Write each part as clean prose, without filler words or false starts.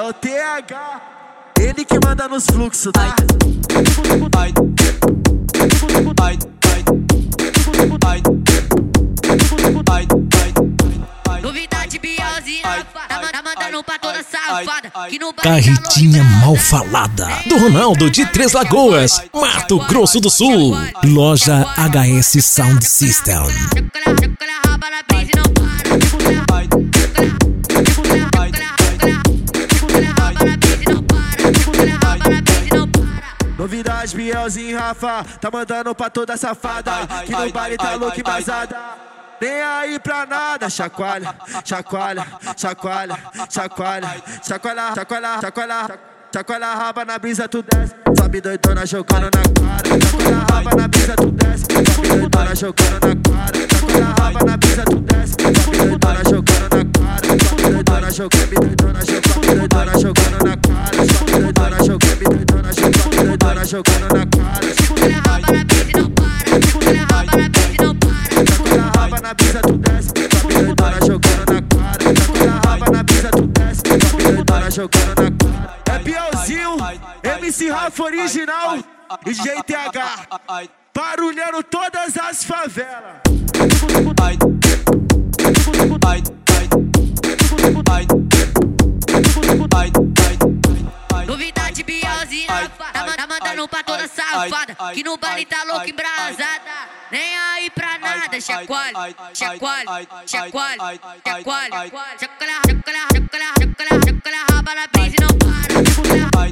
o TH, ele que manda nos fluxos, tá? Novidade, Bielzinha, tá mandando pra toda safada. Carretinha mal falada do Ronaldo de Três Lagoas, Mato Grosso do Sul. Loja HS Sound System. Novidade, Bielzinho, Rafa, tá mandando pra toda safada. Que no baile tá louco e vazada. Nem aí pra nada, chacoalha, chacoalha, chacoalha, chacoalha, chacoalha, chacoalha, chacoalha, chacoalha a raba na brisa, tu desce. Sobe doidona jogando na cara. Chacoalha a raba na brisa, tu desce. Sobe doidona jogando na cara. Chacoalha a raba na brisa, tu desce. Sobe doidona jogando na cara. Sobe doidona jogando, doidona jogando na cara. Sobe doidona jogando, doidona jogando na cara. Chacoalha a raba na brisa e não para. Chacoalha a raba na brisa e não para. Chacoalha a raba na brisa, tu desce. Sobe doidona jogando na cara. Chacoalha a raba na brisa, tu desce. Sobe doidona jogando na cara. É Bielzinho, MC Rafa original e DJ TH, barulhando todas as favelas. Novidade, Bielzinha, tá mandando pra toda safada. Que no baile tá louco embrasada. Nem aí pra nada, chacoalha, chacoalha, chacoalha, chacoalha, chacoalha, chacoalha, chacoalha, chacoalha a raba na brisa e não para. Chacoalha a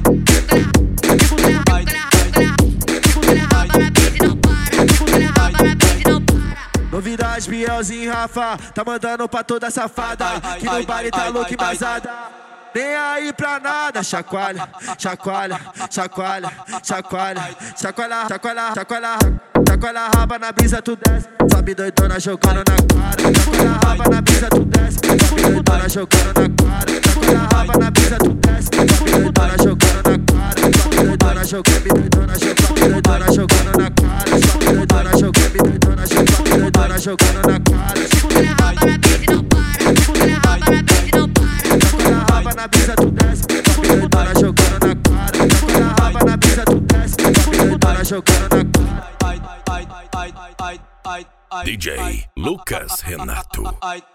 raba na brisa e não para. Chacoalha a raba na brisa e não para. Novidade, Bielzinho, Rafa, tá mandando pra toda safada. Que no baile tá louco e vazada. Nem aí pra nada, chacoalha, chacoalha, chacoalha, chacoalha, chacoalha, chacoalha, chacoalha, chacoalha a raba na brisa, tu desce. Sobe doidona jogando na cara. Chacoalha a raba na brisa, tu desce. Sobe doidona jogando na cara. Chacoalha a raba na brisa, tu desce. Sobe doidona jogando na cara. Sobe doidona jogando, doidona jogando na cara. Sobe doidona jogando, doidona jogando na cara. Chacoalha a raba na brisa e não para. Chacoalha a raba na brisa e não para. Chacoalha a raba na brisa, tu desce. Sobe doidona jogando na cara. Chacoalha a raba na brisa, tu desce. Sobe doidona jogando na cara. DJ Lucas Renato.